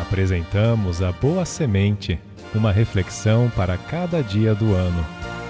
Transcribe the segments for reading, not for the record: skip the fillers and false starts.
Apresentamos a Boa Semente, uma reflexão para cada dia do ano.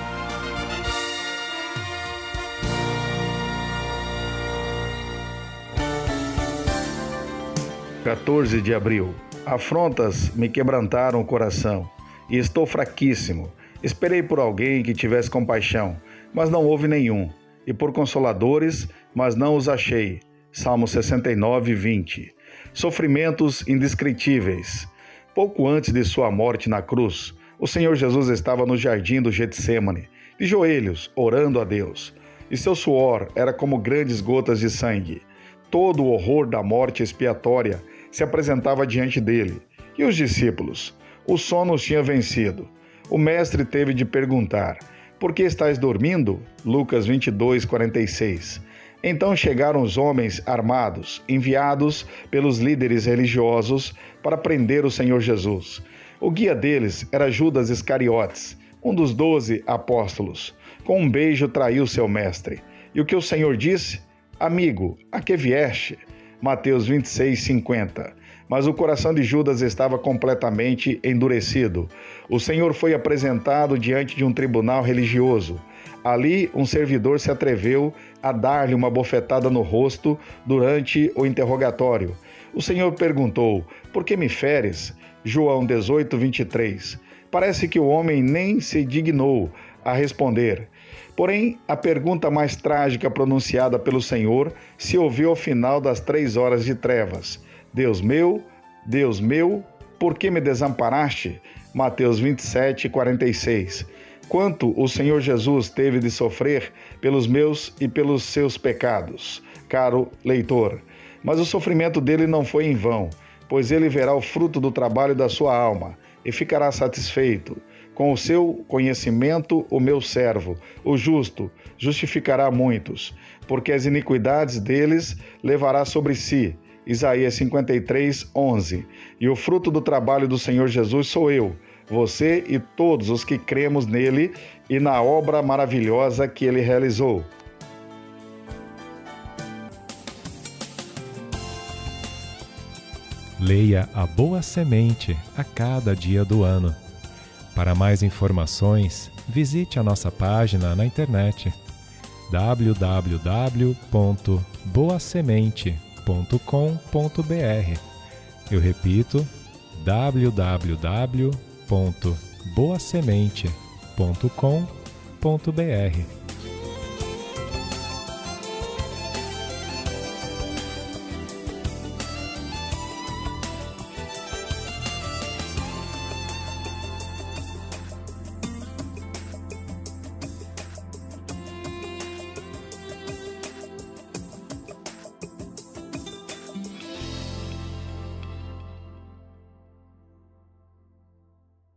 (14 de abril). Afrontas me quebrantaram o coração, e estou fraquíssimo. Esperei por alguém que tivesse compaixão, mas não houve nenhum, e por consoladores, mas não os achei. Salmo 69, 20. Sofrimentos indescritíveis. Pouco antes de sua morte na cruz, o Senhor Jesus estava no jardim do Getsêmani, de joelhos, orando a Deus, e seu suor era como grandes gotas de sangue. Todo o horror da morte expiatória se apresentava diante dele. E os discípulos? O sono os tinha vencido. O mestre teve de perguntar: por que estáis dormindo? Lucas 22, 46. Então chegaram os homens armados, enviados pelos líderes religiosos para prender o Senhor Jesus. O guia deles era Judas Iscariotes, um dos 12 apóstolos. Com um beijo traiu seu mestre. E o que o Senhor disse? Amigo, a que vieste? Mateus 26, 50. Mas o coração de Judas estava completamente endurecido. O Senhor foi apresentado diante de um tribunal religioso. Ali, um servidor se atreveu a dar-lhe uma bofetada no rosto durante o interrogatório. O Senhor perguntou: por que me feres? João 18, 23. Parece que o homem nem se dignou a responder. Porém, a pergunta mais trágica pronunciada pelo Senhor se ouviu ao final das 3 horas de trevas. Deus meu, por que me desamparaste? Mateus 27, 46. Quanto o Senhor Jesus teve de sofrer pelos meus e pelos seus pecados, caro leitor. Mas o sofrimento dele não foi em vão, pois ele verá o fruto do trabalho da sua alma e ficará satisfeito. Com o seu conhecimento, o meu servo, o justo, justificará muitos, porque as iniquidades deles levará sobre si. Isaías 53, 11. E o fruto do trabalho do Senhor Jesus sou eu, você e todos os que cremos nele e na obra maravilhosa que ele realizou. Leia a Boa Semente a cada dia do ano. Para mais informações, visite a nossa página na internet www.boasemente.com.br. Eu repito, www.boasemente.com.br.